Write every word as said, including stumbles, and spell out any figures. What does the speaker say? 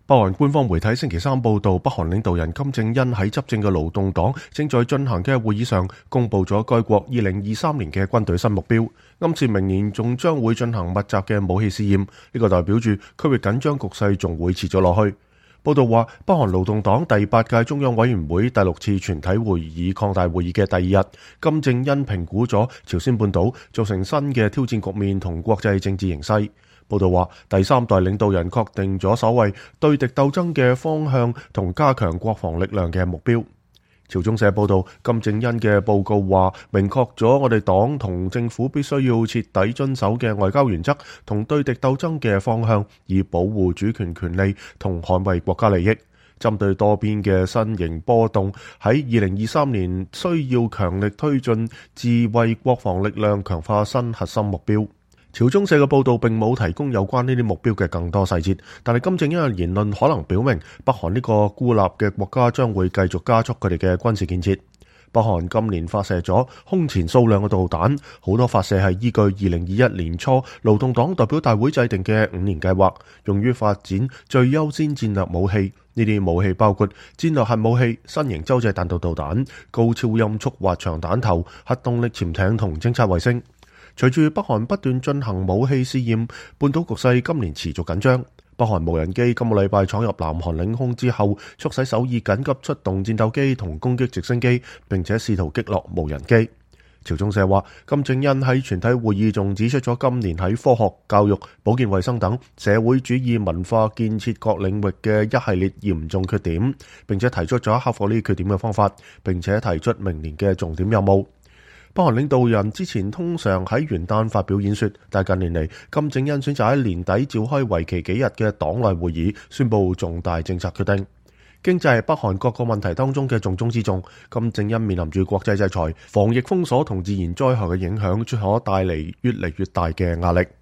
北韓官方媒體星期三報道，北韓領導人金正恩喺執政嘅勞動黨正在進行嘅會議上，公布咗該國二零二三年嘅軍隊新目標，暗示明年仲將會進行密集嘅武器試驗。呢個代表住區域緊張局勢仲會持續落去。報道話，北韓勞動黨第八屆中央委員會第六次全體會議擴大會議嘅第二日，金正恩評估咗朝鮮半島造成新嘅挑戰局面同國際政治形勢。報道話，第三代領導人確定咗所謂對敵鬥爭嘅方向同加強國防力量嘅目標。朝中社報道，金正恩嘅報告話，明確咗我哋黨同政府必須要徹底遵守嘅外交原則同對敵鬥爭嘅方向，以保護主權權利同捍衛國家利益。針對多邊嘅新型波動，喺二零二三年需要強力推進自衛國防力量，強化新核心目標。朝中社嘅報道並冇提供有關呢啲目標嘅更多細節，但係金正恩嘅言論可能表明，北韓呢個孤立嘅國家將會繼續加速佢哋嘅軍事建設。北韓今年發射咗空前數量嘅導彈，好多發射係依據二零二一年初勞動黨代表大會制定嘅五年計劃，用於發展最優先戰略武器。呢啲武器包括戰略核武器、新型洲際彈道導彈、高超音速滑翔彈頭、核動力潛艇同偵察衛星。隨住北韓不斷進行武器試驗，半島局勢今年持續緊張。北韓無人機今個禮拜闖入南韓領空之後，促使首爾緊急出動戰鬥機同攻擊直升機，並且試圖擊落無人機。朝中社話，金正恩喺全體會議中指出咗今年喺科學、教育、保健衛生等社會主義文化建設各領域嘅一系列嚴重缺點，並且提出咗克服呢啲缺點嘅方法，並且提出明年嘅重點任務。北韓領導人之前通常喺元旦發表演說，但近年嚟，金正恩選擇喺年底召開為期幾日嘅黨內會議，宣布重大政策決定。經濟係北韓各個問題當中嘅重中之重。金正恩面臨住國際制裁、防疫封鎖同自然災害嘅影響，將可帶嚟越嚟越大嘅壓力。